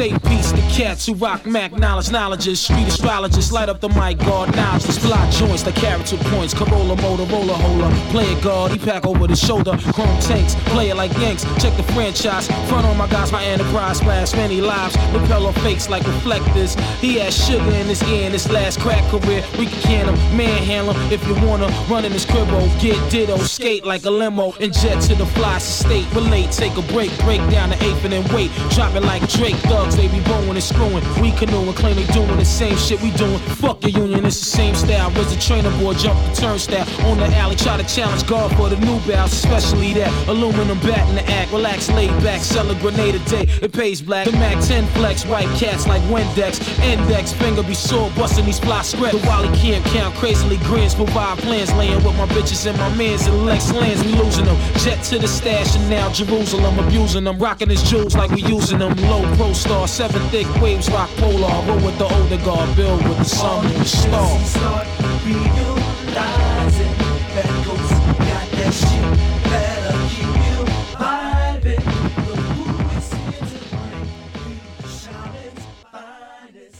Say peace to cats who rock Mac knowledges, street astrologists, light up the mic, guard knowledge, fly joints like character points, Corolla, Motorola, hola, play it guard, he pack over the shoulder, chrome tanks, play it like Yanks, check the franchise, front on my guys, my enterprise, splash many lives, repel off fakes like reflectors, he has sugar in his ear in his last crack career, we can can him, manhandle him, if you wanna, run in his cribbo, get ditto, skate like a limo, and jet to the fly state, relate, take a break down the eighth and then wait, drop it like Drake, thugs, they be bowing and screwing, we canoeing, claim they doing the same shit we doing, fuck your union, it's the same style, raise a trainer boy, jump the turnstile, on the alley, try to challenge God for the new bounce, especially that aluminum bat in the act, relax, laid back, sell a grenade a day, it pays black, the Mac 10 flex, white cats like Windex, index, finger be sore, busting these fly script, the Wally can't count, crazily grins, provide plans, laying with my bitches and my mans, and Lex lands, we losing them, jet to the stash and now Jerusalem, abusing them, rocking his jewels like we using them, low pro star, 7 thick waves, rock polar, roll with the older guard, build with the sun and the star. Start realizing that ghost got that shit, better keep you vibing. The mood is here to bring you Charlotte's finest.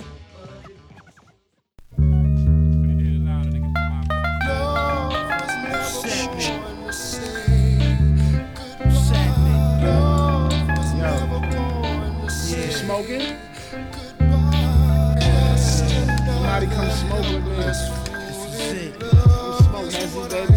Smoking? Somebody come smoke with me. Come smoke, Hezzy, baby.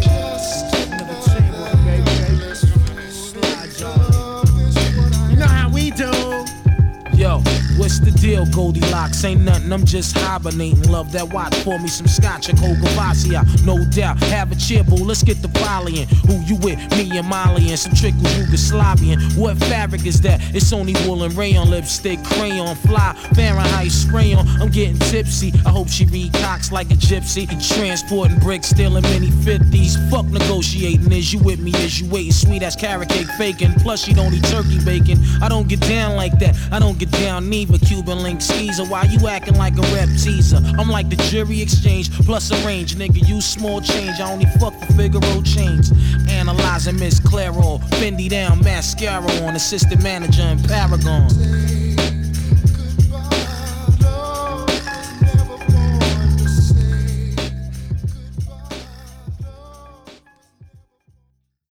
You know how we do. Yo, what's the deal, Goldilocks? Ain't nothing, I'm just hibernating. Love that watch, pour me some scotch and Coca-Cola, no doubt. Have a cheer, boo, let's get the volley in. Who you with? Me and Molly and some trickle Yugoslavian. What fabric is that? It's only wool and rayon, lipstick, crayon, fly, Fahrenheit spray on. I'm getting tipsy, I hope she read cocks like a gypsy. Transporting bricks, stealing mini 50s. Fuck negotiating, is you with me, is you waiting? Sweet ass carrot cake faking, plus she don't eat turkey bacon. I don't get down like that, I don't get down neither. Cuban link skeezer, why you acting like a rep teaser? I'm like the jury exchange plus a range, nigga. You small change, I only fuck for Figaro chains. Analyzing Miss Clairo, Fendi down, mascara on, assistant manager in Paragon.